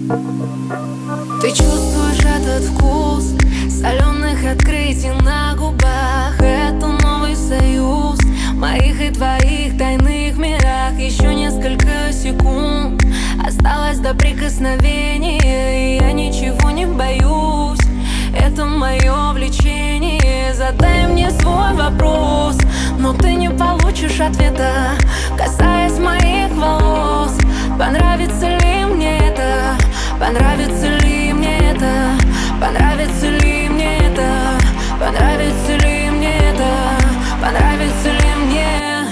Ты чувствуешь этот вкус соленых открытий на губах. Это новый союз моих и твоих тайных мирах. Еще несколько секунд осталось до прикосновения, и я ничего не боюсь. Это мое влечение. Задай мне свой вопрос, но ты не получишь ответа, касаясь моих волос. Понравится ли мне это? Понравится ли мне это? Понравится ли мне это? Понравится ли мне это? Понравится ли мне?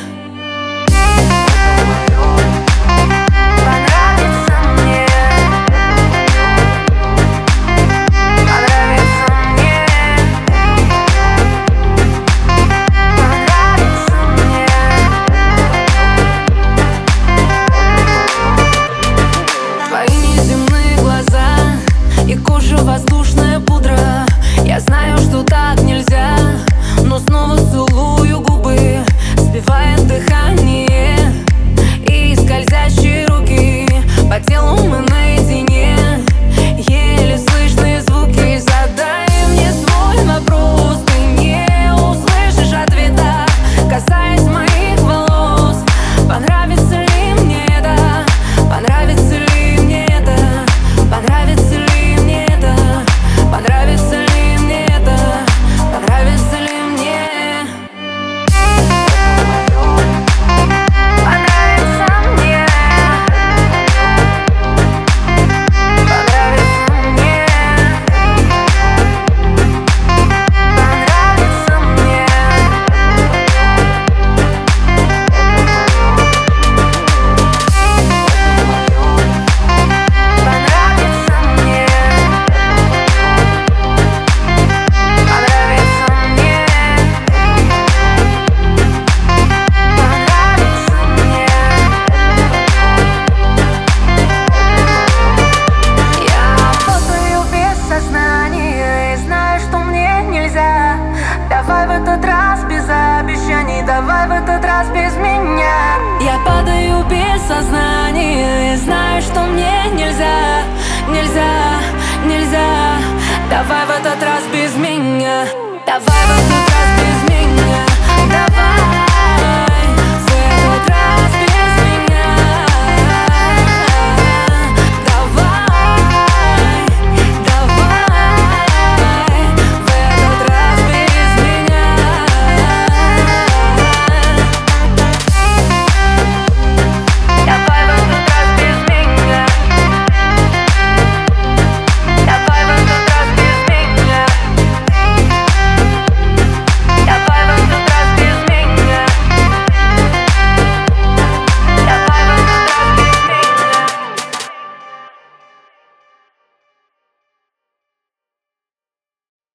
Воздушная пудра. Я знаю, что так нельзя, но снова целую губы, сбивает дыхание и скользящие руки. По телу мы наедине, еле слышные звуки. Задай мне свой вопрос, ты не услышишь ответа, касаясь моих волос. Понравится ли мне это? Понравится ли мне это? Понравится ли? Понравится ли мне это? Понравится ли мне? Понравится мне. Понравится мне. Понравится мне. Давай в этот раз без обещаний, давай в этот раз без меня. Я падаю без сознания и знаю, что мне нельзя, нельзя, нельзя. Давай в этот раз без